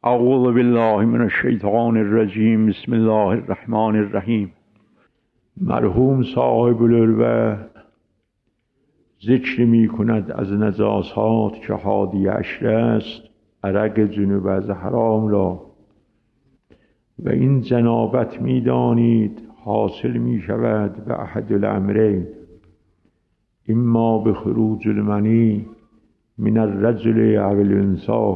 اعوذ بالله من الشیطان الرجیم. بسم الله الرحمن الرحیم. مرحوم صاحب العروة ذکر می کند از نجاسات که حادی عشر است عرق جنوب از حرام را، و این جنابت می دانید حاصل می شود به احد الامرین، اما به خروج المنی من الرجل او الانثی،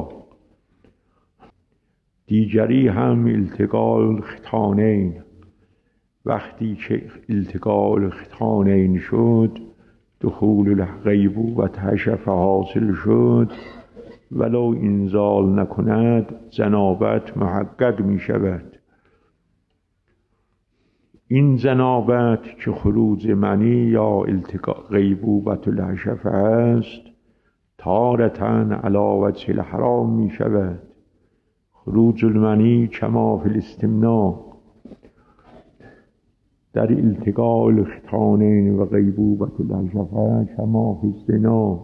دیگری هم التقاء الختانین. وقتی که التقاء الختانین شد دخول الغیبوبة حشف حاصل شد، ولو انزال نکند جنابت محقق می شود. این جنابت که خروج منی یا التقاء غیبوبة الحشف است تارتاً علی وجه الحرام می شود. خروج المنی کما فی الاستمناء، در التقاء الختانین و غیبوبة الحشفه کما فی الزنا.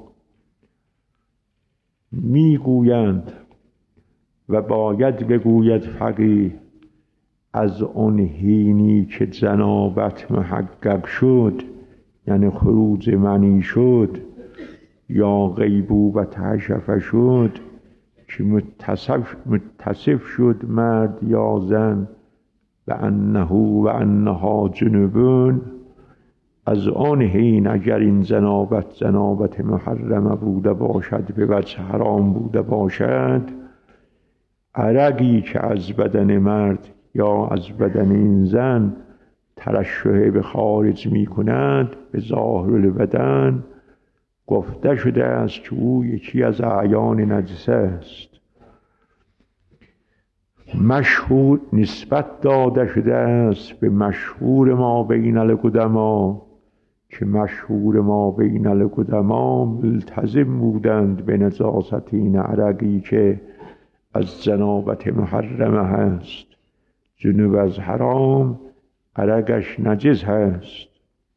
میگویند و باید بگوید فقیه از آن حینی که جنابت محقق شد، یعنی خروج منی شد یا غیبوبة حشفه شد، که متصف شد مرد یا زن به انه و انها جنوبون، از آن حین اگر این جنابت محرمه بوده باشد، به وجه حرام بوده باشد، عرقی که از بدن مرد یا از بدن این زن ترشح به خارج می کند به ظاهر البدن، گفته شده است که او یکی از اعیان نجسه است. مشهور نسبت داده شده است به مشهور ما بین القدما، که مشهور ما بین القدما ملتزم بودند به نجاست این عرقی که از جنابت محرمه هست. جنوب از حرام عرقش نجس هست.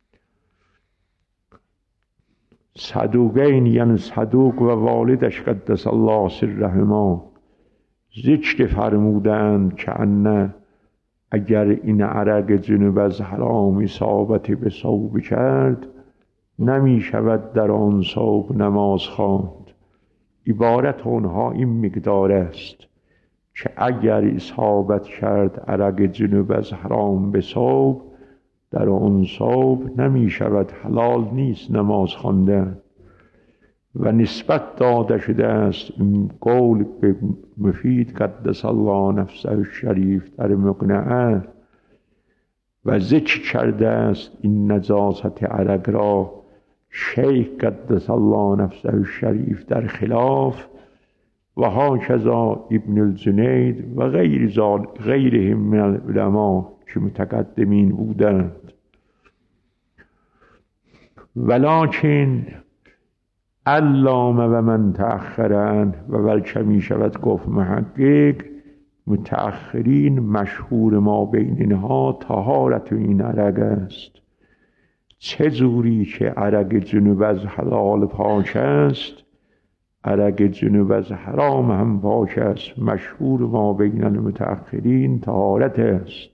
صدوقین یعنی صدوق و والدش قدس الله سرهما ذکر فرمودند که انه اگر این عرق جنوب از حرام اصابت به ثوب کرد نمی شود در آن ثوب نماز خواند. عبارت آنها این مقدار است که اگر اصابت کرد عرق جنوب از حرام به ثوب، در آن ثوب نمی شود، حلال نیست نماز خواندن. و نسبت داده شده است این قول به مفید قدس الله نفسه الشریف در مقنعه، و ذکر کرده است این نجاست عرق را شیخ قدس الله نفسه الشریف در خلاف، و هاکذا ابن الجنید و غیرهم من العلماء که متقدمین بودند. ولکن علامه و من تأخرن، و بلکه می شود گفت محقق متأخرین مشهور ما بین اینها طهارت این عرق است. چه جوری که عرق جنوب از حلال پاک است، عرق جنوب از حرام هم پاک است. مشهور ما بین المتأخرین طهارت است.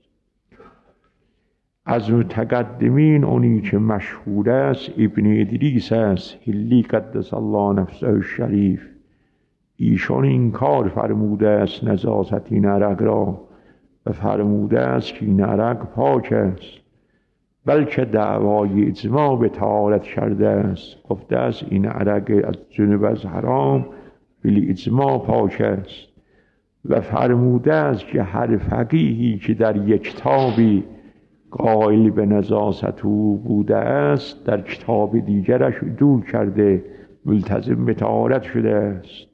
از متقدمین اونی که مشهور است ابن ادریس است حلی قدس الله نفسه الشریف. ایشان این کار فرموده است نجاست این عرق را، و فرموده است که این عرق پاک است، بلکه دعوای اجماع به طهارت کرده است. گفته است این عرق از جنوب از حرام بلی اجماع پاک است، و فرموده است که هر فقیهی که در یک کتابی قائل به نجاست او بوده است در کتاب دیگرش دور کرده، ملتزم به طهارت شده است.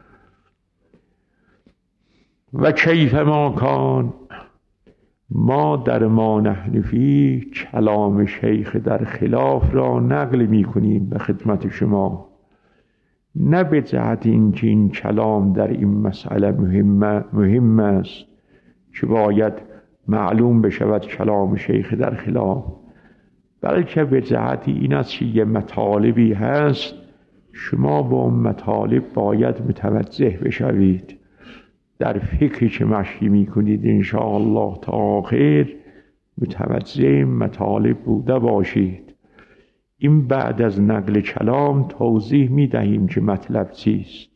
و کیف ما کان، ما در ما نحن فی کلام شیخ در خلاف را نقل می کنیم به خدمت شما، نه به جهت اینکه این کلام در این مسئله مهم است که باید معلوم بشود کلام شیخ در خلاف، بلکه به جهت این است که یه مطالبی هست شما با اون مطالب باید متوجه بشوید. در فکر که مشی میکنید انشاءالله تا آخر متوجه مطالب بوده باشید. این بعد از نقل کلام توضیح میدهیم که مطلب چیست.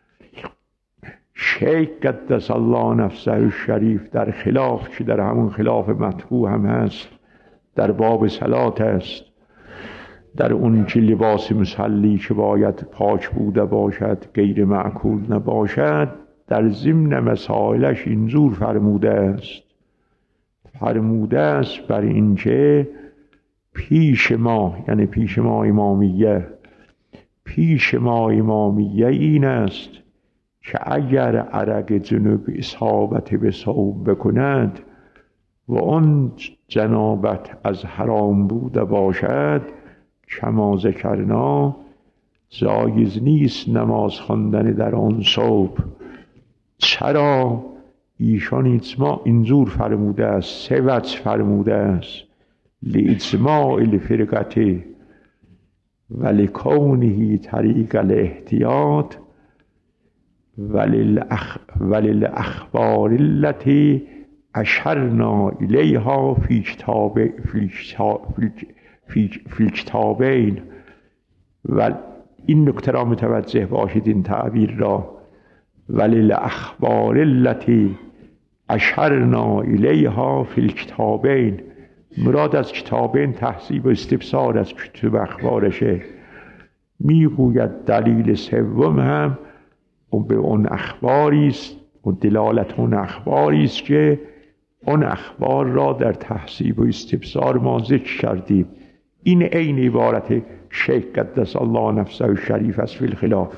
شیخ قدس الله نفسه الشریف در خلاف که در همون خلاف مطبوع هم هست، در باب صلات است، در اون که لباس مصلی که باید پاک بوده باشد غیر معکول نباشد، در ضمن مسائلش اینجور فرموده است بر اینکه پیش ما، یعنی پیش ما امامیه این است که اگر عرق جنوب اصابت به ثوب بکند و اون جنابت از حرام بوده باشد، کما ذکرنا جایز نیست نماز خواندن در آن ثوب. چرا؟ ایشان اجماع اینجور فرموده است، سه وجه فرموده است: لاجماع الفرقه و لکونه طریق الاحتیاط و للاخبار التي اشرنا الیها فی کتابین. و این نکته را متوجه باشید، این تعبیر را، وللاخبار التي اشرنا الیها فی الکتابین، مراد از کتابین تحذیب و استبصار از کتب اخبارشه. میگوید دلیل سوم هم به اون اخباری است و دلالت اون اخباری است که اون اخبار را در تحذیب و استبصار ما ذکر کردیم. این عین عبارت شیخ قدس الله نفسه الشریف است فی الخلاف.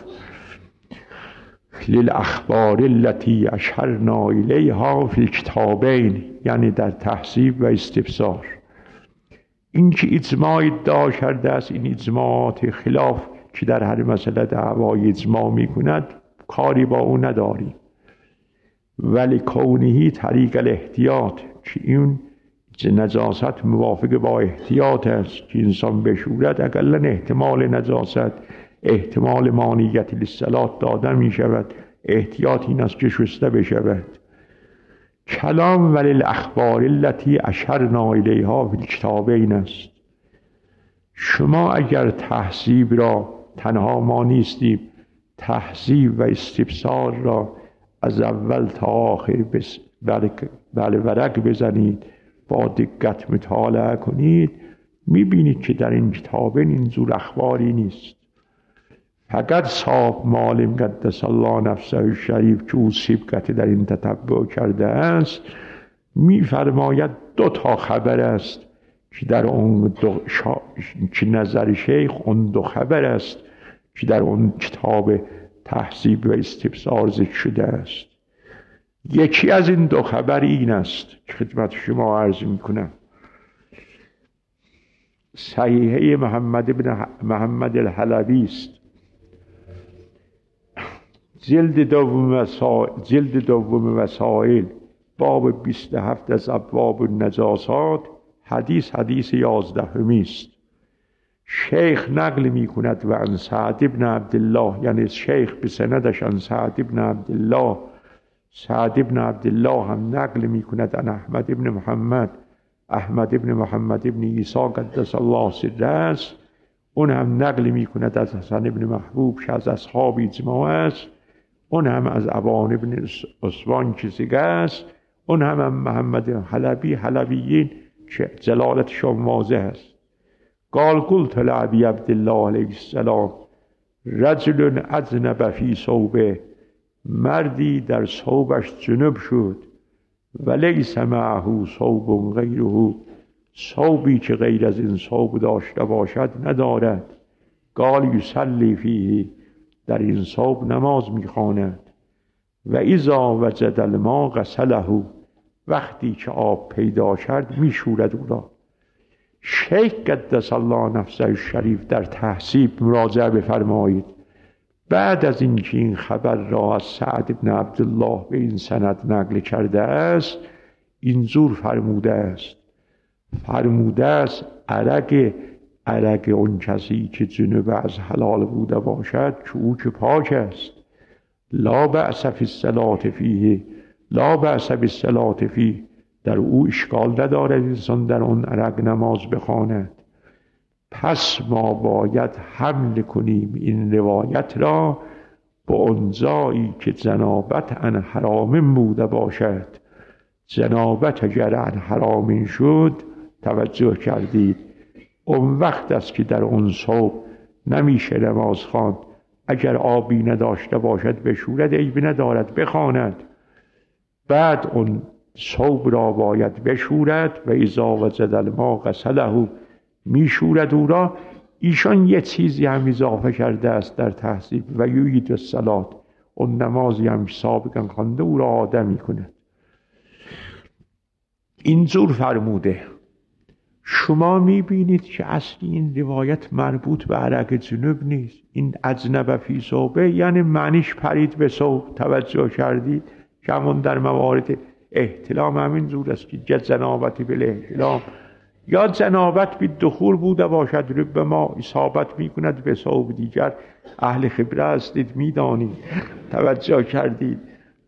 للاخبار التي اشرنا الیها فی الکتابین، یعنی در تحذیب و استبصار. این که اجماع ادعا کرده است، این اجماعات خلاف که در هر مسئله دعوای اجماع میکند کاری با او نداریم. ولی کونه طریق الاحتیاط، که این نجاست موافق با احتیاط است که انسان بشورد، اقلا احتمال نجاست، احتمال مانعیت للصلاة داده می شود. احتیاط این است که شسته بشود. کلام ولی الاخبار التي اشرنا الیها فی الکتابین است. شما اگر تحذیب را، تنها ما نیستیم، تحذیب و استبصار را از اول تا آخر بله ورق بزنید، با دقت مطالعه کنید، میبینید که در این کتابین اینجور اخباری نیست. فقط صاحب معالم قدس الله نفسه الشریف که او سبقت در این تتبع کرده است، میفرماید 2 خبر است که در اون که نظر شیخ اون 2 خبر است که در اون کتاب تحذیب و استبصار ذکر شده است. یکی از این 2 خبر این است که خدمت شما عرض میکنم. صحیحه محمد الحلبی است، جلد دوم وسائل، باب 27 از ابواب النجاسات، حدیث 11 است. شیخ نقل می کند و عن سعد بن عبدالله، یعنی شیخ به سندش عن سعد بن عبدالله، سعد بن عبدالله هم نقل می کند عن احمد بن محمد بن عیسی قدس الله سره است. اون هم نقل می کند از حسن بن محبوب که از اصحاب اجماع است. اون هم از ابان بن عثمان که سگه است. اون هم محمد حلبیین که جلالتشان واضح است. قلت لأبی عبدالله علیه السلام رجل اذنب فی ثوبه، مردی در ثوبش جنب شد، و لیس معه ثوب غیره، ثوبی که غیر از این ثوب داشته باشد ندارد. قال یصلی فیه، در این ثوب نماز میخواند. و اذا وجد الماء غسله، وقتی که آب پیدا کرد میشورد او را. شیخ قدس الله نفسه الشریف در تحذیب مراجعه بفرمایید. بعد از اینکه این خبر را از سعد بن عبدالله به این سند نقل کرده است، اینجور فرموده است عرق اون کسی که جنب از حلال بوده باشد که او که پاک است، لا بأس فی الصلاة فیه، لا بأس بالصلاة فیه، در او اشکال ندارد انسان در آن عرق نماز بخواند. پس ما باید حمل کنیم این روایت را با انزایی که جنابت عن حرام بوده باشد. جنابت اگر عن حرام شد، توجه کردید، اون وقت است که در اون صبح نمیشه نماز خواند. اگر آبی نداشته باشد بشورد، عیبی ندارد بخواند. بعد اون صبح را باید بشورد و اذا وجد الماء غسله، میشورد او را. ایشان یه چیزی هم اضافه کرده است در تهذیب و یعید الصلاة، اون نمازی هم سابقا خوانده او را آدم میکند. اینجور فرموده. شما میبینید که اصلی این روایت مربوط به عرق جنوب نیست. این اجنب فی ثوبه یعنی معنیش پرید به ثوب. توجه کردید که همون در موارد احتلام همین جور است که جنابتی بالاحتلام یا جنابت بی دخول بوده باشد، رب ما اصابت میکند به ثوب دیگر. اهل خبره هستید میدانید. توجه کردید.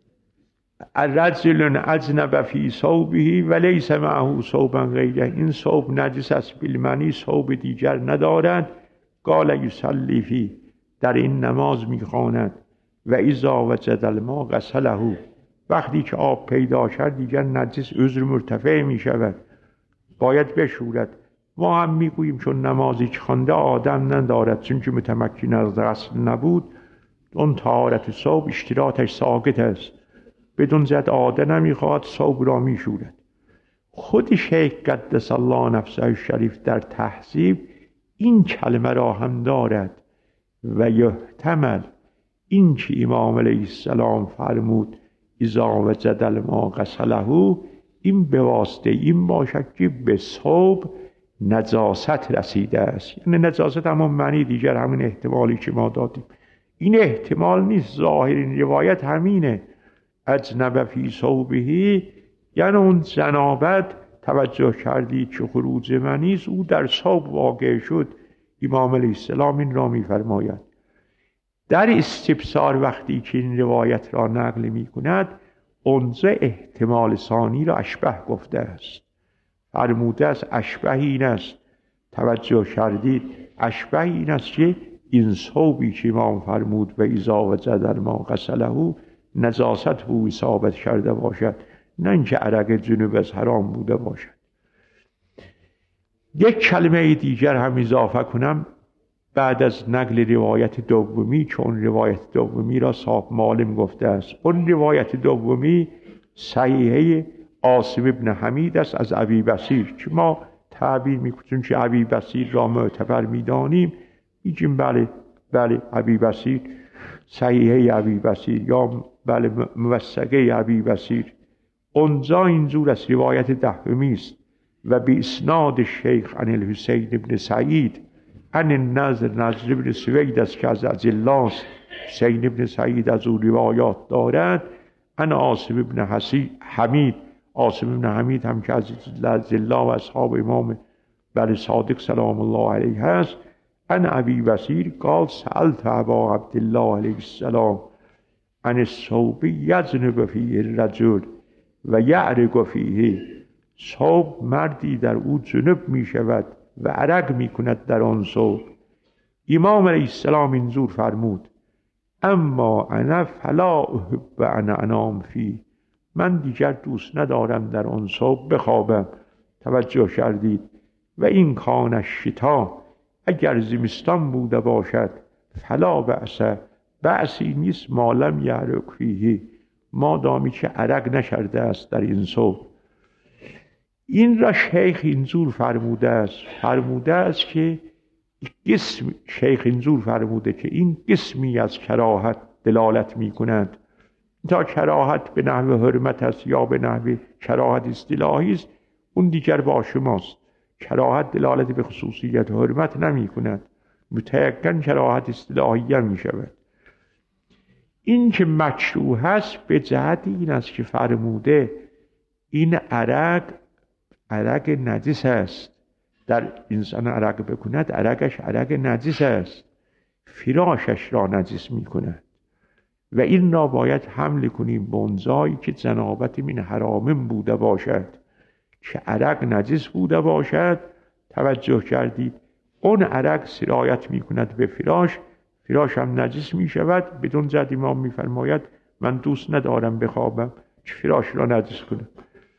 الرجل اجنب فی ثوبه و لیس معه ثوبا غیره، این ثوب نجس است بالمعنی ثوب دیگر ندارد. قال یصلی فیه، در این نماز میخواند. و اذا وجد الماء غسله، وقتی که آب پیدا کرد دیگر نجس عذر مرتفع میشود، باید بشورد. ما هم میگوییم چون نمازی که خوانده آدم ندارد، چون که متمکن از غسل نبود، اون طهارت ثوب اشتراطش ساقط است، بدون زد عاده نمیخواد، ثوب را میشورد. خود شیخ قدس الله نفسه الشریف در تهذیب این کلمه را هم دارد و یحتمل این که امام علیه السلام فرمود اذا وجد الماء غسله، این به واسطه این باشد که به ثوب نجاست رسیده است. یعنی نجاست همون معنی دیگر، همین احتمالی که ما دادیم. این احتمال نیست، ظاهر این روایت همینه. اجنب فی ثوبه یعنی اون جنابت. توجه کردید که خروج منیست او در ثوب واقع شد. امام علیه السلام این را می‌فرماید. در استبصار وقتی که این روایت را نقل می‌کند، اونجا احتمال ثانی را اشبه گفته است. فرموده است اشبه این است. توجه کردید، اشبه این است که این ثوبی که امام فرمود و اذا وجد الماء غسله نجاست او ثابت کرده باشد، نه اینکه عرق جنوب از حرام بوده باشد. یک کلمه دیگر هم اضافه کنم بعد از نقل روایت دومی، چون روایت دومی را صاحب معالم گفته است. اون روایت دومی صحیحه عاصم ابن حمید است از ابی بصیر، که ما تعبیر میکنیم که ابی بصیر را معتبر میدانیم، میگیم بله ابی بصیر، صحیحه ابی بصیر یا بله موثقه ابی بصیر. اونجا اینجور است، روایت دهمی است و به اسناد شیخ عن الحسین ابن سعید عن نظر ابن سوید است که از الله حسین ابن سعید از او روایات دارد. عن عاصم ابن حمید، عاصم ابن حمید هم که از الله و اصحاب امام بله صادق سلام الله علیه است. عن ابی بصیر قال سألت ابا عبدالله علیه السلام عن الثوب یجنب فیه الرجل و یعرق فیه، ثوب مردی در او جنب می شود و عرق می کند در آن ثوب. امام علیه السلام اینجور فرمود اما انا فلا احب ان انام فیه، من دیگر دوست ندارم در آن ثوب بخوابم. توجه کردید. و این کان شتا، اگر زمستان بوده باشد، فلا بأس، بأسی نیست ما لم یعرق فیه، مادامی که عرق نشرده است در این ثوب. این را شیخ اینجور فرموده است که شیخ اینجور فرموده که این قسمی از کراهت دلالت می کند. تا کراهت به نحو حرمت است یا به نحو کراهت اصطلاحی است، اون دیگر با شماست. کراهت دلالت به خصوصیت حرمت نمی کند، متأکد کراهت اصطلاحی هم می شود. این که مکروه هست به جهت این است که فرموده این عرق نجس است. در انسان عرق بکند، عرقش عرق نجس است، فراشش را نجس می کند. و این را باید حمل کنیم به اونجایی که جنابت من حرام بوده باشد، که عرق نجس بوده باشد. توجه کردید؟ اون عرق سرایت می کند به فراش، فراش هم نجس می شود. بدون جد امام می فرماید من دوست ندارم بخوابم که فراش را نجس کنم.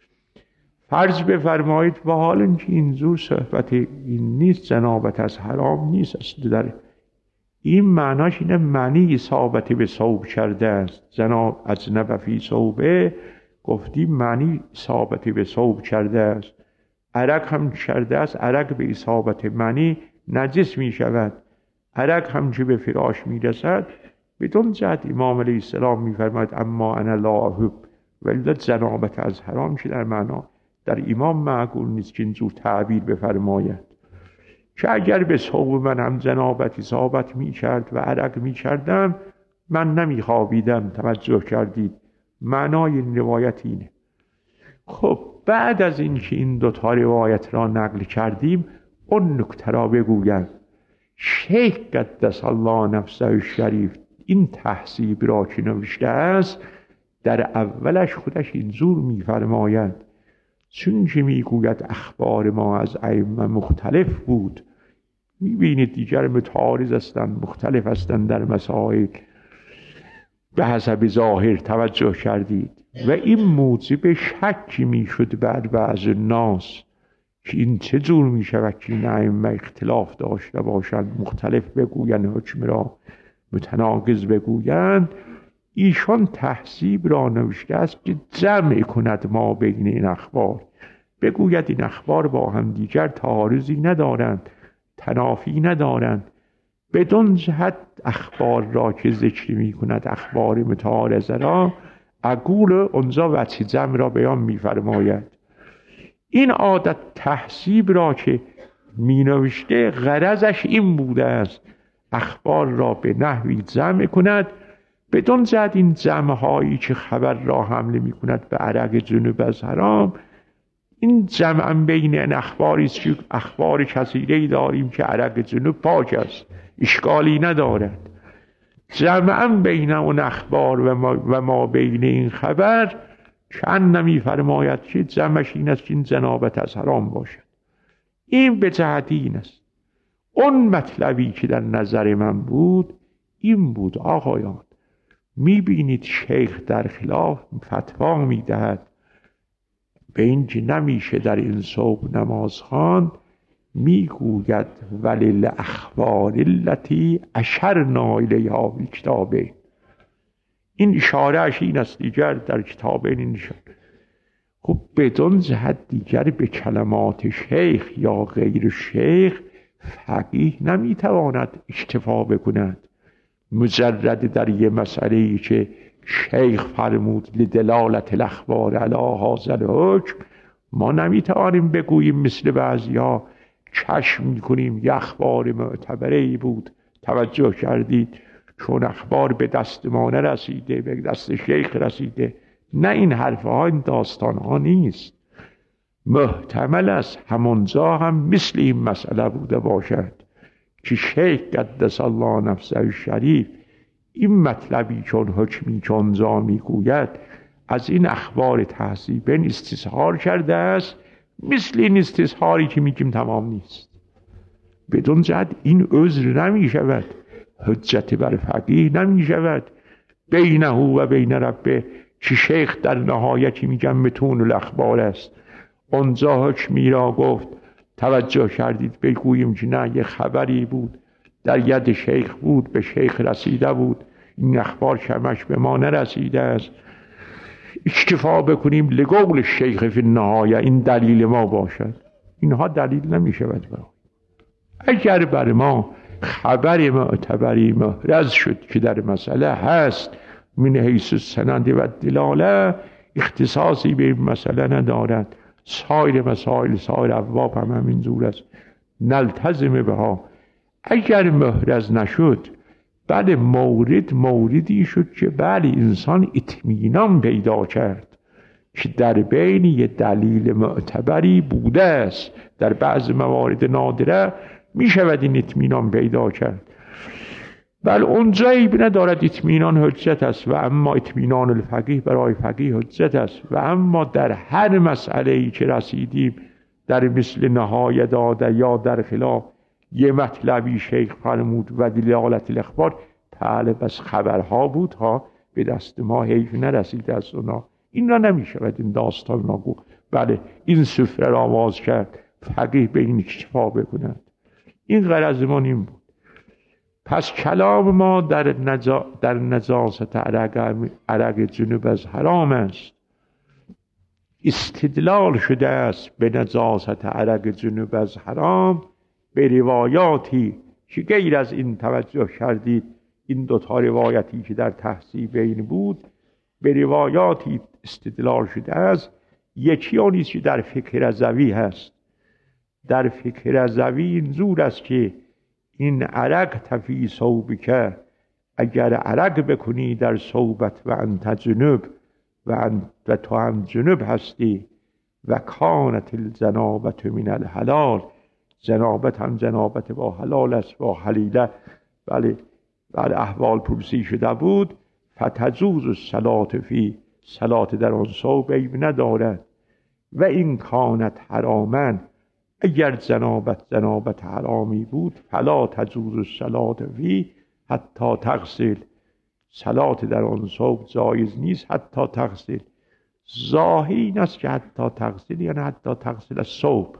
فرض بفرمایید و حال اینکه اینجور صحبت این نیست، جنابت از حرام نیست اصلا. در این معناش اینه معنی اصابت به ثوب کرده است. جناب اجنب فی ثوبه گفتیم معنی اصابت به ثوب کرده است. عرق هم کرده است، عرق به اصابت معنی نجس می شود. عرق هم که به فراش می رسد بدون جهت امام علیه السلام می فرماید اما انا لا احب، ولی جنابت از حرام که در معنا در امام معقول نیست که اینجور تعبیر بفرماید، که اگر به ثوب من هم جنابت اصابت می کرد و عرق می کردم من نمی خوابیدم. توجه کردید؟ معنای این روایت اینه. خب بعد از اینکه این دوتا روایت را نقل کردیم اون نکته را بگویم. شیخ قدس الله نفسه الشریف این تحصیب را که نوشته است در اولش خودش اینجور می‌فرماید، چون که میگوید اخبار ما از ائمه مختلف بود. میبینید دیگر متعارض هستند، مختلف هستند در مسائل به حسب ظاهر. توجه کردید؟ و این موجب شکی میشد بر بعض الناس که این چه جور میشود که این ائمه اختلاف داشته باشند، مختلف بگویند، حکم را متناقض بگویند. ایشان تحصیب را نوشته است که جمع کند ما بین این اخبار، بگوید این اخبار با هم دیگر تعارضی ندارند، تنافی ندارند. بدون جهت اخبار را که ذکر می کند، اخبار متعارضه را اقول اونجا وجه جمع را بیان می فرماید. این عادت تحصیب را که می نوشته غرضش این بوده است اخبار را به نحوی جمع کند، بدون جهت این جمع هایی که خبر را حمله می کند به عرق جنوب از حرام. این جمع بین این اخباری است که اخبار کثیره‌ای داریم که عرق جنوب پاک است، اشکالی ندارد. جمعا بین اون اخبار و ما بین این خبر چند نمی فرماید که جمعش این است که این جنابت از حرام باشد. این به جهت این است. اون مطلبی که در نظر من بود این بود آقایان، میبینید شیخ در خلاف فتوا میدهد به این که نمیشه در این صبح نماز خواند، میگوید ولیل اخبار التي اشرنا الیها فی کتابه. این اشارهش این است دیگر در کتابین این اشاره. خب بدون جهت دیگر به کلمات شیخ یا غیر شیخ فقیه نمیتواند اکتفا بکند. مجرد در یه مسئله که شیخ فرمود لدلالت الاخبار علی هذا الحکم، ما نمیتوانیم بگوییم مثل بعضی‌ها چشم میکنیم یه اخبار معتبری بود. توجه کردید؟ چون اخبار به دست ما نرسیده، به دست شیخ رسیده. نه، این حرفها، این داستانها نیست. محتمل است همونجا هم مثل این مسئله بوده باشد که شیخ قدس الله نفسه الشریف این مطلبی چون حکمی که اونجا میگوید از این اخبار تحصیبین استظهار کرده است، مثل این استظهاری که میگیم تمام نیست. بدون جهت این عذر نمی شود، حجت بر فقیه نمی شود بینه و بین ربه، که شیخ در نهایتی میگم متون الاخبار است، اونجا حکمی را گفت. توجه کردید؟ بگوییم که نه، یه خبری بود در ید شیخ بود، به شیخ رسیده بود، این اخبار کمش به ما نرسیده است، اکتفا بکنیم لقول شیخ فی النهایه، این دلیل ما باشد. اینها دلیل نمی شود. اگر بر ما خبر معتبری محرز شد که در مسئله هست من حیث السند و دلاله، اختصاصی به این مسئله ندارد. سایر مسائل، سایر ابواب هم همینجور است، نلتزم بها. اگر محرز نشد، بله موردی شد که بله انسان اطمینان پیدا کرد که در بین یه دلیل معتبری بوده است. در بعض موارد نادره می شود این اطمینان پیدا کرد. بل اونجا عیب ندارد، اطمینان حجت است. و اما اطمینان الفقیه برای فقیه حجت است. و اما در هر مسئله ای که رسیدیم، در مثل نهای داده یا در خلاف یه مطلبی شیخ فرمود و دلالت الاخبار، بله بس خبرها بود ها، به دست ما حیف نرسیده از اونا. این را نمیشود این داستان را گفت بله این سفره را آواز کرد فقیه به این اکتفا بکند. این غرض ما این بود. پس کلام ما در نجاست عرق جنوب از حرام است. استدلال شده است به نجاست عرق جنوب از حرام به روایاتی که غیر از این توجه کردید، این دوتا روایتی که در تحصیل بین بود، به روایاتی استدلال شده است. یکی آنیست که در فقه رضوی هست. در فقه رضوی اینجور است که این عرق تفی ثوبک، اگر عرق بکنی در ثوبت و انت جنوب و تو هم جنوب هستی، و کانت الجنابت من الحلال، جنابت هم جنابت با حلال است، با حلیله. بله احوال پرسی شده بود. فتجوز الصلاة فی، صلات در آن ثوب عیب ندارد. و این کانت حراما، اگر جنابت حرامی بود، فلا تجوز الصلاة فی حتی تغسل، صلات در آن ثوب جایز نیست حتی تغسل. ظاهر این است که حتی تغسل یعنی حتی تغسل الثوب.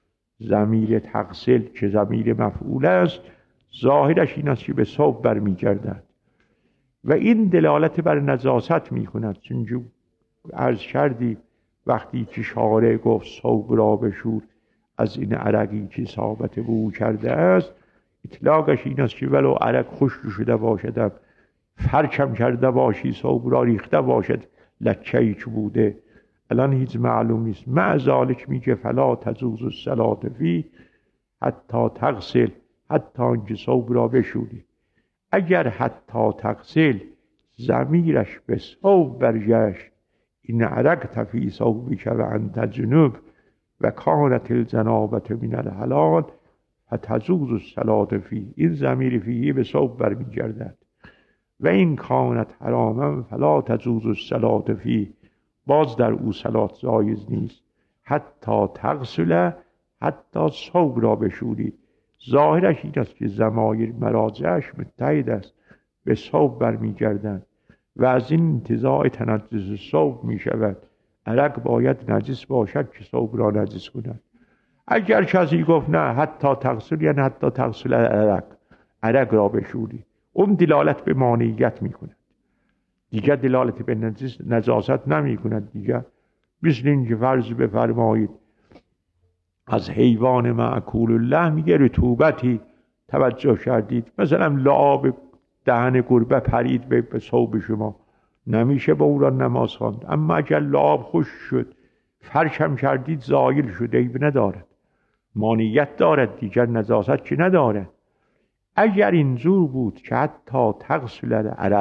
ضمیر تغسل که ضمیر مفعول است، ظاهرش این است که به ثوب برمیگردد و این دلالت بر نجاست میکند. چون عرض کردی وقتی که شارع گفت ثوب را بشور از این عرقی که اصابت بو کرده است، اطلاقش این است که ولو عرق خشک شده باشد، فرکم کرده باشی، ثوب را ریخته باشد، لکه‌ای که بوده الان هیچ معلوم نیست. مع ذالک میگه فلا تجوز الصلاة فی حتی تغسل، حتی اینکه ثوب را بشوری. اگر حتی تغسل ضمیرش به ثوب برگشت، این عرق تفی ثوبک و انت جنوب و کانت الجنابت من الحلال فتجوز الصلاة فی، این ضمیر فیه به ثوب برمیگردد. و این کانت حراما فلا تجوز الصلاة فی، باز در او صلات جایز نیست حتی تغسل، حتی ثوب را بشوری. ظاهرش این است که ضمایر مراجعش متحد است، به ثوب برمیگردند و از این انتزاع تنجس ثوب می شود. عرق باید نجس باشد که ثوب را نجس کند. اگر کسی گفت نه حتی تغسل یعنی حتی تغسل عرق را بشوری، اون دلالت به مانعیت می کند، دیگر دلالت به نجاست نمی کند. دیگر مثل این که فرض بفرمایید از حیوان معکول اللحم یه رطوبتی توجه کردید، مثلا لعاب دهن گربه پرید به ثوب شما، نمیشه با اون را نماز خواند. اما اگر لعاب خشک شد فرشم کردید زایل شده، عیب ندارد، مانعیت دارد، دیگر نجاست که ندارد. اگر اینجور بود که حتی تغسل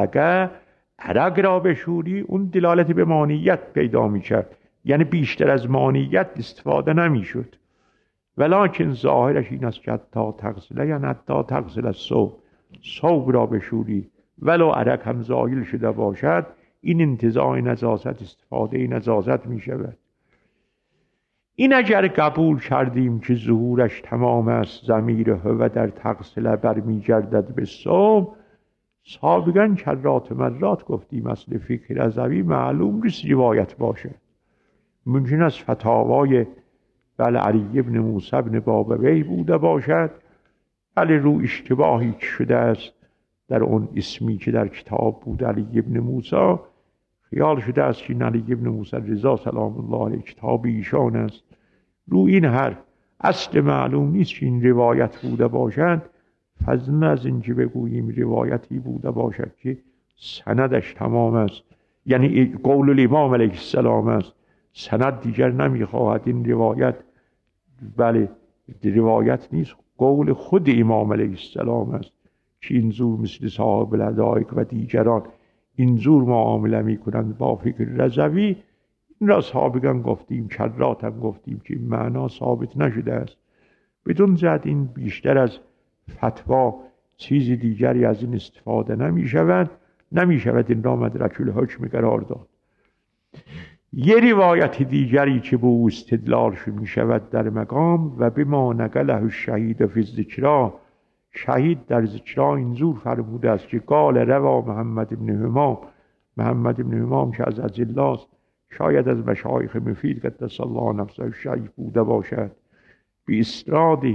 عرق را بشوری، اون دلالت به مانعیت پیدا میکرد، یعنی بیشتر از مانعیت استفاده نمیشد. ولکن ظاهرش این است که حتی تغسل یعنی حتی تغسل ثوب را بشوری ولو عرق هم زایل شده باشد، این انتزاع نجاست استفاده نجاست می شود. این اگر قبول کردیم که ظهورش تمام است، ضمیر هو در تغسل برمی گردد به ثوب، سابقا کرات مرات گفتیم اصل فقه رضوی معلوم نیست روایت باشه. ممکن است فتاوای علی ابن موسی ابن بابوی بوده باشد، ولی رو اشتباهی شده است در اون اسمی که در کتاب بود علی ابن موسی، خیال شده است که علی ابن موسی رضا سلام الله علیه کتاب ایشان است. رو این حرف اصل معلوم نیست که این روایت بوده باشد، فضلا از این که بگوییم روایتی بوده باشد که سندش تمام است، یعنی قول الامام علیه السلام است، سند دیگر نمیخواهد. این روایت بله روایت نیست، قول خود امام علیه السلام است که اینجور مثل صاحب الهدایق و دیگران اینجور معامله میکنند با فقه رضوی. این را سابقا گفتیم، کرات هم گفتیم که معنا ثابت نشده است. بدون جهت این بیشتر از فتوا چیز دیگری از این استفاده نمی شود این را مدرک الحکم قرار داد. یه روایت دیگری که به او استدلال می شود در مقام و بما نقله الشهید فی الذکری، شهید در ذکرا اینجور فرموده است که قال روا محمد بن همام که از الله است، شاید از مشایخ مفید قدس الله نفسه الشریف بوده باشد، باسناده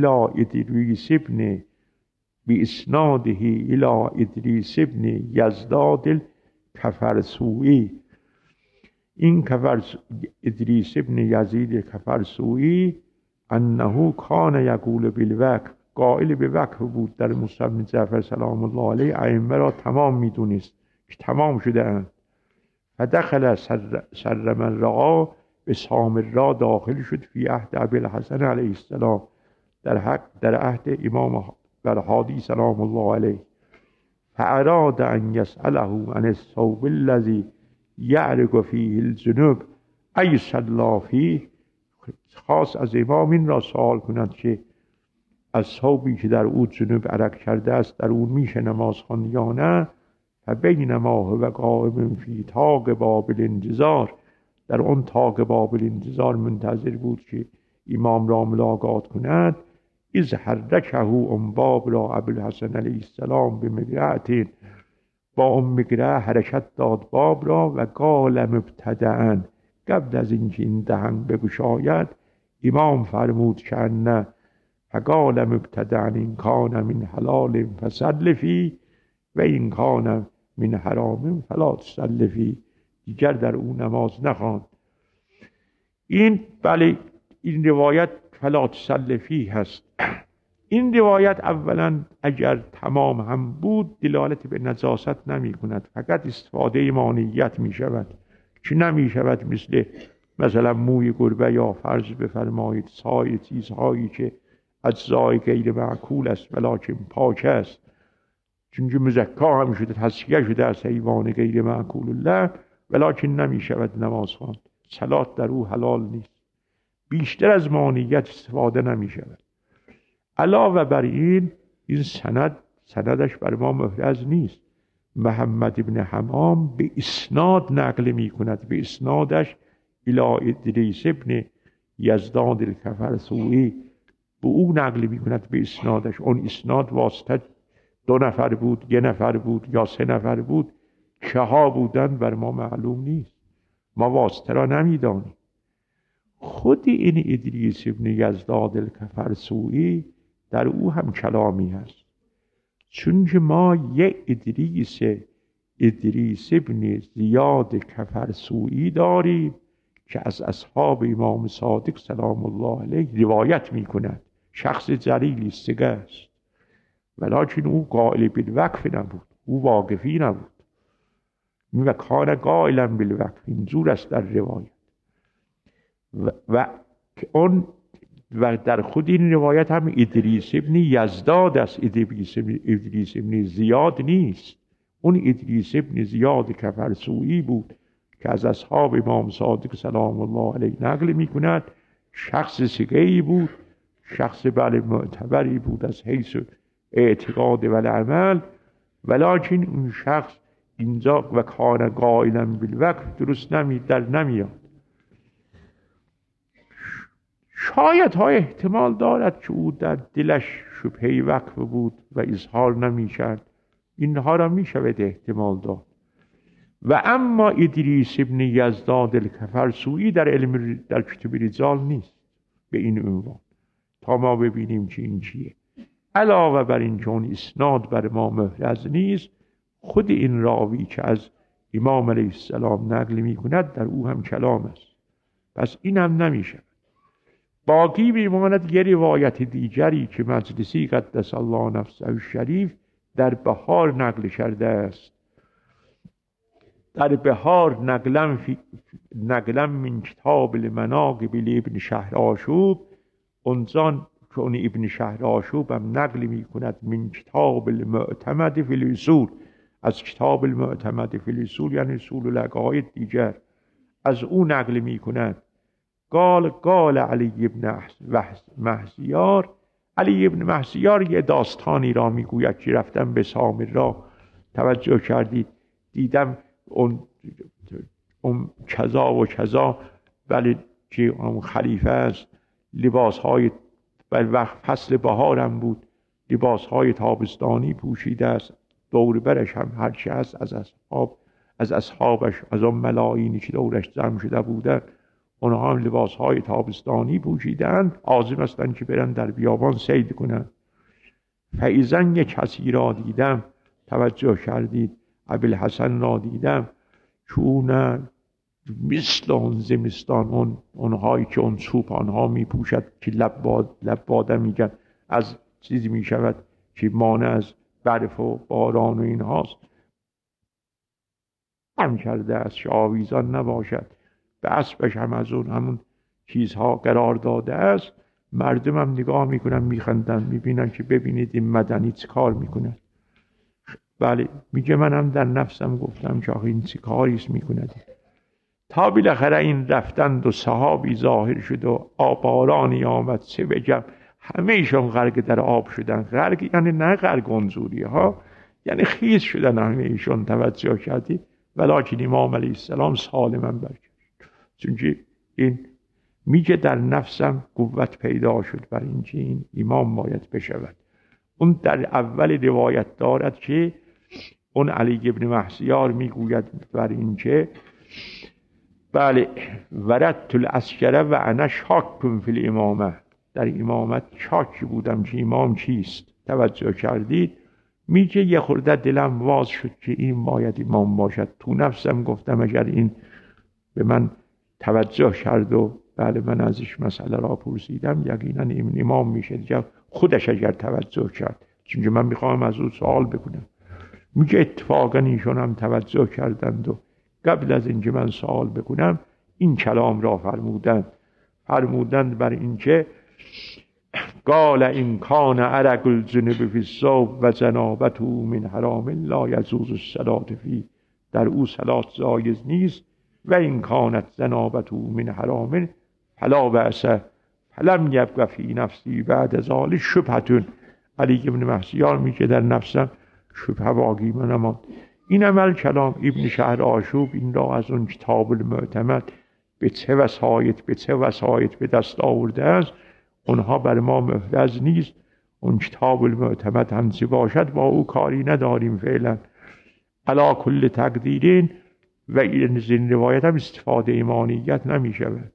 الی ادریس ابن یزداد الکفرسوئی. این ادریس ابن یزید کفرسوئی انه کان یقول بالوقف، قائل به وقف بود در مصحف بن جعفر سلام الله علیه، ائمه را تمام میدونست که تمام شده اند. فدخل سر من رعا، به سامرا داخل شد، فی عهد ابوالحسن علیه السلام، در عهد امام الهادی سلام الله علیه. فاراد ان یسأله عن الثوب الذی یعرق فیه الجنوب ای صلی فیه، خاص از امام این را سوال کند که از ثوبی که در او جنوب عرق کرده است در اون میشه نماز خواند یا نه. فبینما هو قائم فی طاق باب الانتظار، در اون طاق باب الانتظار منتظر بود که امام را ملاقات کند، اذ حرکه ام باب را ابوالحسن علیه السلام به مقرعه، با اون مقرعه حرکت داد باب را، و قال مبتدعا، قبل از اینکه این دهن بگشاید امام فرمود که نه، فقال مبتدعا این کان من حلال فصل فیه و این کان من حرام فلا تصل فیه، دیگر در اون نماز نخوان. این بله این روایت فلا تصل فیه هست. این روایت اولا اگر تمام هم بود دلالت به نجاست نمی کند، فقط استفاده مانعیت می شود که نمی شود مثلا موی گربه یا فرض بفرمایید سایر چیزهایی که اجزای غیر معقول است ولکن پاک است، چون مزکا هم شده تزکیه شده از حیوان غیر معقول الله، ولکن نمی شود نماز خواند، صلات در او حلال نیست. بیشتر از مانعیت استفاده نمی شود. علاوه بر این سندش بر ما محرز نیست. محمد ابن حمام به اسناد نقل می کند، به اسنادش الی ادریس ابن یزداد الکفرسوئی، به او نقل می کند به اسنادش. اون اسناد واسطه 2 نفر بود، 1 نفر بود یا 3 نفر بود، که ها بودن بر ما معلوم نیست، ما واسطه را نمیدانیم. خود این ادریس ابن یزداد الکفرسوئی در او هم کلامی هست، چون که ما یک ادریس ابن زیاد کفرسوئی داریم که از اصحاب امام صادق سلام الله علیه روایت می کند، شخص جلیلی سگه است، ولیکن او قائل بالوقف نبود، او واقفی نبود و کان قائلا بالوقف، اینجور است در روایت. و در خود این روایت هم ادریس ابن یزداد است، ادریس ابن زیاد نیست. اون ادریس ابن زیاد کفرسوئی بود که از اصحاب امام صادق سلام الله علیه نقل می کند، شخص سگه‌ای بود، شخص بله معتبری بود از حیث اعتقاد و العمل، ولیکن اون شخص اینجا و کان قائلا بالوقف درست نمیاد. شاید ها احتمال دارد که او در دلش شبهه وقف بود و اظهار نمی کرد، اینها را می شود احتمال داد. و اما ادریس ابن یزداد الکفرسوئی در کتب رجال نیست به این عنوان، تا ما ببینیم که این چیه. علاوه بر این که اون اسناد بر ما محرز نیست، خود این راوی که از امام علیه السلام نقل می کند در او هم کلام است، پس این هم نمی شود. باقی میماند یه روایت دیگری که مجلسی قدس الله نفسه الشریف در بهار نقل کرده است. در بهار نقلم من کتاب المناقب ابن شهرآشوب، اونجان که اون ابن شهرآشوب هم نقل می کند من کتاب المعتمد فی الاصول، از کتاب المعتمد فی الاصول یعنی اصول العقاید دیگر، از او نقل می کند. قال علی ابن محزیار علی ابن محسیار یه داستانی را میگوید که رفتم به سامرا، توجه کردید، دیدم اون کذا و کذا، ولی که اون خلیفه است، لباسهای وقت فصل بهارم بود، لباسهای تابستانی پوشیده است، دور برش هم هرچی هست از اصحابش، از اون ملاینی که دورش جمع شده بودن، اونها هم لباسهای تابستانی پوشیدن، عازم هستند که برن در بیابان صید کنن. فایزن یک کسی را دیدم، توجه کردید، ابوالحسن را دیدم، چون مثل اون زمستان اونهایی که اون چوپانها می پوشد که لباده میگن، از چیزی می شود که مانع از برف و باران و اینهاست، هم کرده است که آویزان نباشد، به اسبش هم از همون چیزها قرار داده است. مردم هم نگاه میکنن، میخندن، میبینن که ببینید این مدنی چه کار میکنه. بله، میگه منم در نفسم گفتم که آخه این چه کاریست میکنه. تا بالاخره این رفتند و سحابی ظاهر شد و بارانی آمد، چه بگم، همه ایشون غرق در آب شدن. غرق یعنی نه غرق انزوری ها، یعنی خیز شدن همه ایشون، توجه کردید. ولیکن امام علیه السلام سالما برگشت، چون این میگه در نفسم قوت پیدا شد بر اینکه این امام باید بشود. اون در اول روایت دارد که اون علی ابن محسیار میگوید بر اینکه بله وردت العسکر و انا شاک فی الامامه، در امامت شاکی بودم که امام چیست، توجه کردید. میگه یه خورده دلم واز شد که این باید امام باشد. تو نفسم گفتم اگر این به من توجه کرد و بله من ازش مسئله را پرسیدم، یقینا این امام میشه دیگه، خودش اگر توجه کرد، چون من میخوام از او سوال بکنم. میگه اتفاقا ایشون هم توجه کردند و قبل از اینکه من سوال بکنم این کلام را فرمودند بر اینکه قال این کان عرق الجنب فی الصوب و جنابته من حرام لا یجوز الصلاة فی، در او صلات جایز نیست، و این کانت جنابته من حرام فلا بأس فلم یبق فی نفسی بعد ذلک شبهة. علی ابن محسیار میگه در نفسم شبهه باقی نماند. این عمل کلام ابن شهر آشوب این را از اون کتاب المعتمد به چه وسایط به دست آورده است، اونها بر ما محرز نیست. اون کتاب المعتمد همچی باشد با او کاری نداریم فعلا. علا کل تقدیرین و این روایت هم استفاده ایمانیت نمی شود.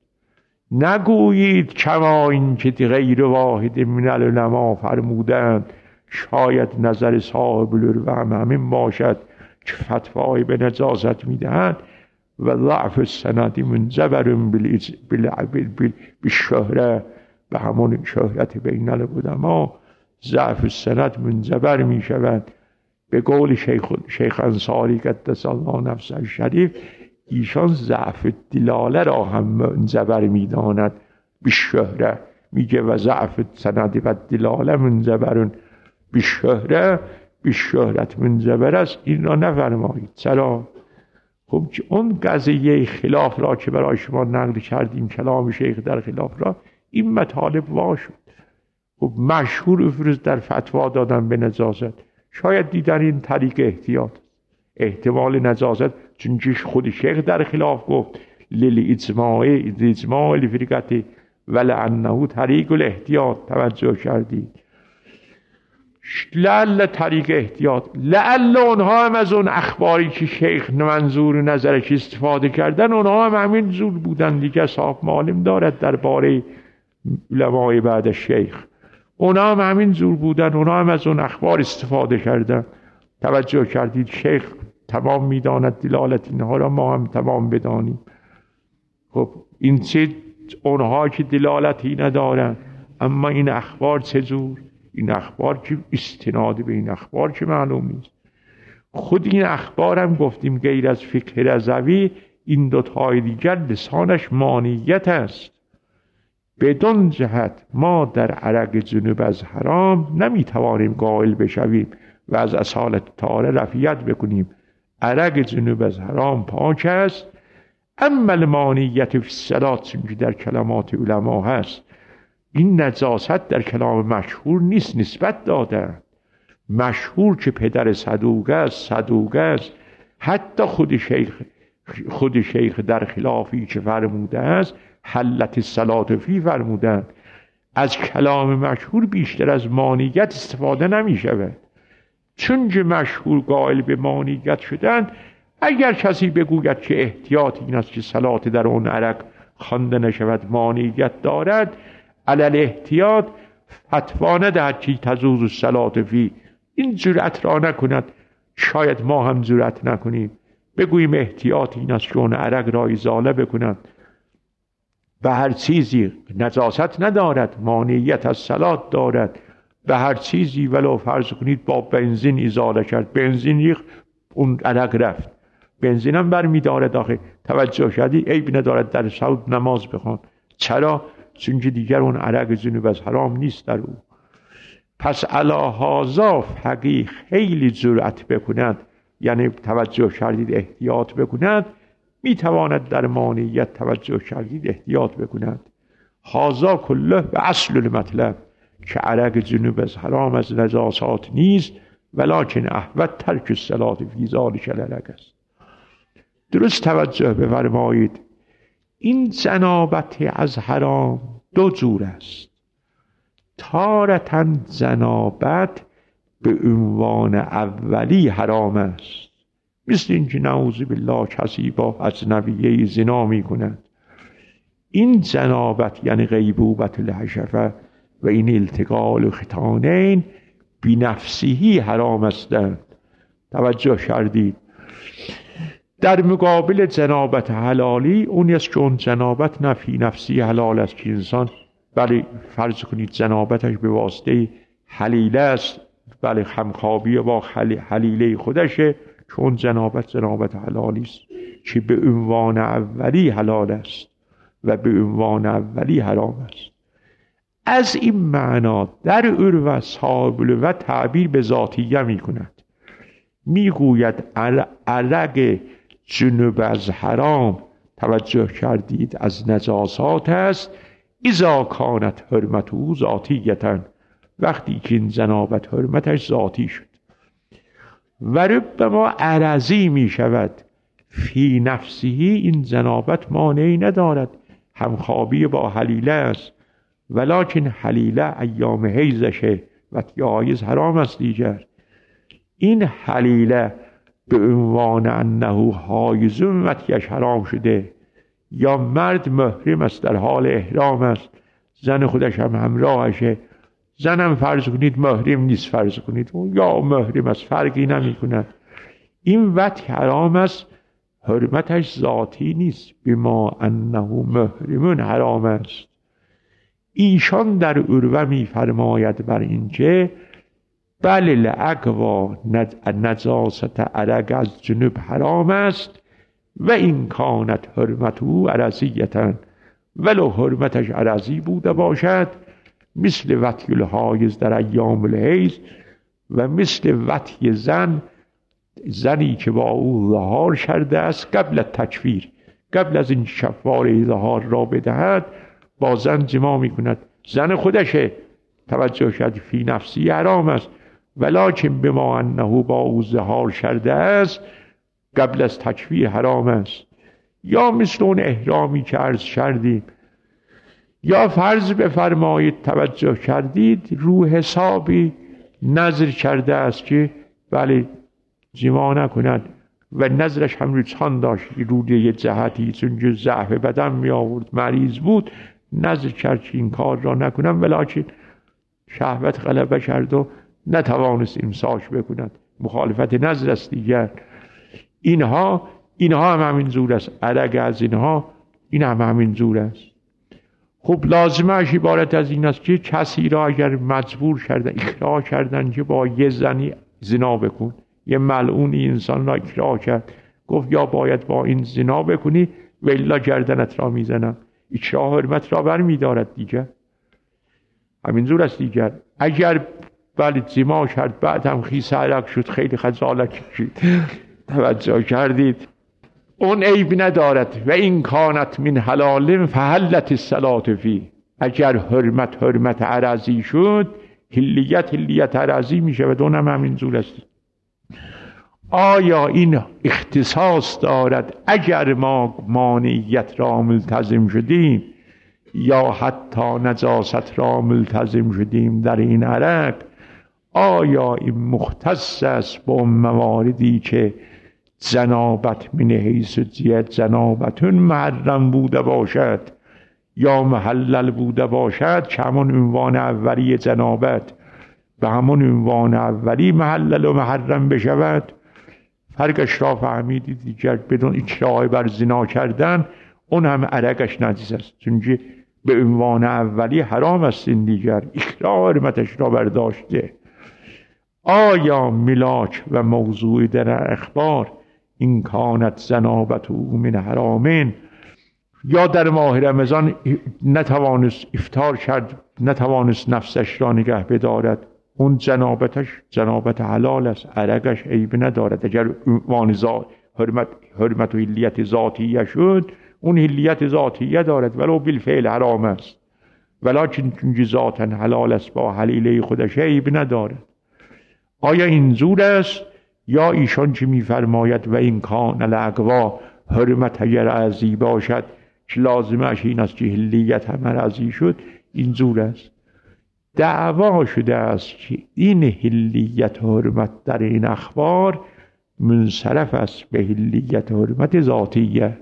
نگویید کما این که غیر واحد من العلماء فرمودند، شاید نظر صاحب الوهم همین باشد که فتوای به نجاست میدهند و ضعف السند منجبر بالشهره، به همون شهرت بین العلماء ضعف السند منجبر می شود. به قول شیخ انصاری قدس الله نفسه الشریف، ایشان ضعف دلاله را هم منجبر می داند بالشهره، میگه و ضعف السند و دلاله منجبر بالشهره، بالشهرت منجبر است. این را نفرمایید. چرا؟ خب اون قضیه خلاف را که برای شما نقل کردیم، کلام شیخ در خلاف را، این مطالب وا شد. خب مشهور افروز در فتوا دادن به نجاست، شاید دیدن این طریق احتمال نجاست، چون خود شیخ در خلاف گفت اجماع لفرقت ولعنه طریق الاحتیاط. توجه کردید؟ لعل طریق احتیاط، لعل اونها هم از اون اخباری که شیخ منظور نظرش استفاده کردن، اونها هم همین زور بودن دیگه. صاحب معلم دارد درباره علمای بعد شیخ، اونها هم همین زور بودن، اونها هم از اون اخبار استفاده کردن. توجه کردید؟ شیخ تمام میداند دلالت اینها را، ما هم تمام بدانیم. خب این چه اونها که دلالتی ندارن، اما این اخبار چه زور؟ این اخبار که استناد به این اخبار که معلوم نیست. خود این اخبار هم گفتیم غیر از فقه رضوی، این دوتای دیگر لسانش مانیت است. بدون جهت ما در عرق جنوب از حرام نمیتوانیم قائل بشویم و از اصالت طهاره رفیت بکنیم. عرق جنوب از حرام پاک است. اما المانیت فی الصلاة، چون در کلمات علما هست، این نجاست در کلام مشهور نیست، نسبت دادن. مشهور که پدر صدوق است، حتی خود شیخ در خلافی که فرموده است حلت الصلاة فی فرمودند. از کلام مشهور بیشتر از مانیت استفاده نمی شود، چون که مشهور قائل به مانیت شدن. اگر کسی بگوید که احتیاط این است که صلات در اون عرق خوانده نشود، مانیت دارد، علل احتیاط فتوا ندهد که تجوز الصلاة فی، این جرأت را نکند. شاید ما هم جرأت نکنیم بگوییم احتیاط این است که اون عرق را ازاله بکنند. به هر چیزی نجاست ندارد، مانعیت از صلات دارد. به هر چیزی ولو فرض کنید با بنزین ازاله کرد، بنزین ریخت اون عرق رفت، بنزین هم برمی دارد. آخه توجه شدی عیب ندارد در صوت نماز بخوان. چرا؟ چون که دیگر اون عرق جنوب از حرام نیست در او. پس علی هذا فقیه خیلی جرأت بکند، یعنی توجه کردید احتیاط بکند، میتواند در مانعیت توجه کردید احتیاط بکند. هذا کله و اصل المطلب، که عرق جنوب از حرام از نجاسات نیست، ولکن احوط ترک الصلاة فی ذلک العرق است. درست توجه بفرمایید، این جنابت از حرام دو جور است. تارة جنابت به عنوان اولی حرام است، مثل اینکه نعوذ بالله کسی با اجنبیه زنا می کند. این جنابت یعنی غیبوبت الحشفه و این التقاء الختانین بنفسه حرام هستند. توجه کردید؟ در مقابل جنابت حلالی اون است که اون جنابت نفی نفسی حلال است، که انسان بله فرض کنید جنابتش به واسطه حلیله است، بله همخوابی با حلیله خودشه، چون جنابت حلالی است که به عنوان اولی حلال است و به عنوان اولی حرام است. از این معنا در عرف صاحب اللغت تعبیر به ذاتیه می کند. می گوید عرق جنوب از حرام، توجه کردید، از نجاسات است، اذا کانت حرمته ذاتیتا، وقتی که این جنابت حرمتش ذاتی شد. و ربما عرضی می شود، فی نفسه این جنابت مانعی ندارد، همخوابی با حلیله است، ولکن حلیله ایام حیزشه و حایز حرام است دیگر. این حلیله به عنوان انه حایز وقتیش حرام شده، یا مرد محرم است در حال احرام است، زن خودش هم همراهشه، زنم فرض کنید محرم نیست، فرض کنید یا محرم است، فرقی نمی کند. این وقت حرام است، حرمتش ذاتی نیست، بما انه محرمون حرام است. ایشان در عروه می فرماید بر اینکه بله لعقوا نجاست عرق از جنوب حرام است و این کانت حرمته عرضیتن، ولو حرمتش عرضی بوده باشد، مثل وطی الحایز در ایام الحیض و مثل وطی زنی که با او ظهار کرده است قبل تکفیر، قبل از این کفاره ظهار را بدهد با زن جما می کند، زن خودشه، توجه شد، فی نفسی حرام است، ولکن بما انه با او ظهار کرده است قبل از تکفیر حرام است. یا مثل اون احرامی که عرض کردیم، یا فرض بفرمایید توجه کردید رو حسابی نظر کرده است که بله جما نکند و نظرش هم رجحان داشت رو یه جهتی، چون که ضعف بدن می آورد، مریض بود، نظر کرد که این کار را نکنم، ولکن شهوت غلبه کرد و نتوانست امساک بکند، مخالفت نظر است دیگر. اینها هم همین زور است، عرق از این هم همین زور است. خب لازمش عبارت از این است که کسی را اگر مجبور کردن، اکراه کردن که با یه زنی زنا بکن، یه ملعونی انسان را اکراه کرد، گفت یا باید با این زنا بکنی و الا گردنت را میزنم، اکراه حرمت را بر میدارد دیگر، همین زور است دیگر. اگر بله زنا کرد بعد هم خیس عرق شد، خیلی خجالت کشید، توجه کردید، اون عیب ندارد. و این کانت من حلال فحلت الصلاة فی، اگر حرمت عرضی شد، حلیت عرضی می شود. اونم همین زور است. آیا این اختصاص دارد اگر ما مانعیت را ملتزم شدیم یا حتی نجاست را ملتزم شدیم در این عرق، آیا این مختص است با مواردی که جنابت من حیث جنابتون محرم بوده باشد یا محلل بوده باشد، که همون عنوان اولی جنابت به همون عنوان اولی محلل و محرم بشود؟ فرقش را فهمیدید دیگر. بدون اکراه بر زنا کردن اون هم عرقش نجس است، چون به عنوان اولی حرام است. این دیگر اکراه حرمتش را برداشته. آیا ملاک و موضوع در اخبار این کانت جنابت او من حرامین، یا در ماه رمضان نتوانست افطار کرد، نتوانست نفسش را نگه بدارد، اون جنابت حلال است، عرقش عیب ندارد. اگر عنوان حرمت و حلیت ذاتیه شد، اون حلیت ذاتیه دارد ولو بالفعل حرام است، ولکن چون ذاتا حلال است با حلیله خودش عیب ندارد. آیا این زور است یا ایشان چه میفرماید و این کان الاقوا حرمت اگر عرضی باشد که لازمش این است که حلیت هم عرضی شد، این زور است. دعوا شده است که این حلیت حرمت در این اخبار منصرف است به حلیت حرمت ذاتیه.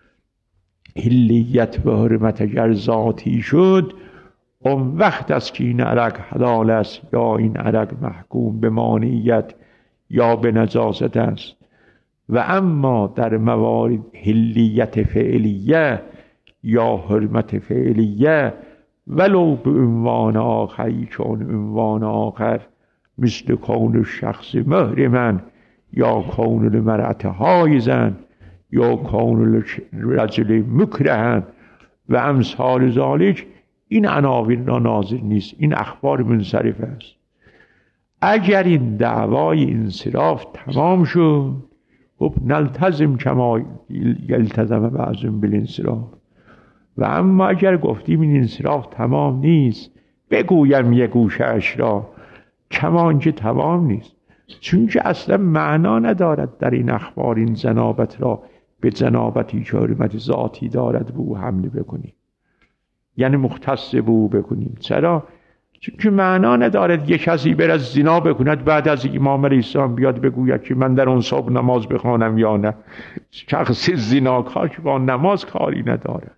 حلیت و حرمت اگر ذاتی شد، اون وقت است که این عرق حلال است یا این عرق محکوم به مانعیت یا به نجاست است. و اما در موارد حلیت فعلیه یا حرمت فعلیه ولو به عنوان آخری، چون عنوان آخر مثل کون الشخص محرمن یا کون المرأة حایزن یا کون الرجل مکرهن و امثال ذالک، این عناوین را ناظر نیست، این اخبار منصرف است. اگر این دعوای انصراف تمام شد، خب نلتزم کما یلتزم بعضهم بالانصراف. و اما اگر گفتیم این انصراف تمام نیست، بگویم یک گوشه‌اش را کمان که تمام نیست، چون که اصلا معنا ندارد در این اخبار این جنابت را به جنابتی که حرمت ذاتی دارد به او حمله بکنیم، یعنی مختص به او بکنیم. چرا؟ چون که معنا ندارد یک کسی بر از زنا بکند بعد از امام علیه السلام بیاد بگوید که من در اون صبح نماز بخوانم یا نه. شخص زناکار که با نماز کاری ندارد.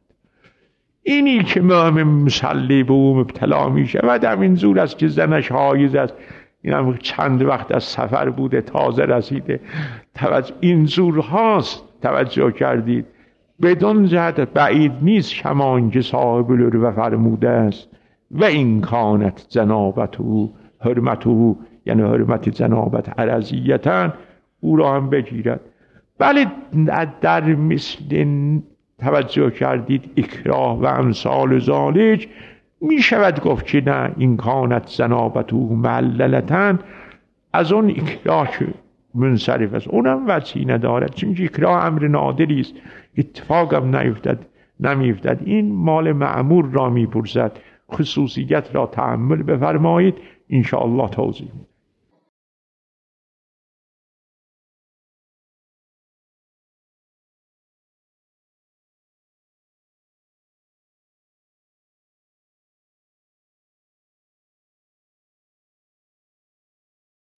اینی که مؤمن مسلی به او مبتلا می شود همین زور است که زنش حایض است، این هم چند وقت از سفر بوده تازه رسیده، این زور هاست. توجه کردید؟ بدون جهت بعید نیست کما اینکه صاحب العروة فرموده است و این کانت جنابت او حرمت او، یعنی حرمت جنابت عرضیتن، او را هم بگیرد. بله در مثل توجه کردید اکراه و امثال ذالک می شود گفت که نه، این کانت جنابت او معللتن از اون اکراه منصرف است، اونم وجهی ندارد، چون اکراه امر نادری است، اتفاقم نمیفتد. این مال مأمور را میپرسد، خصوصیت را تأمل بفرمایید، انشاءالله توضیح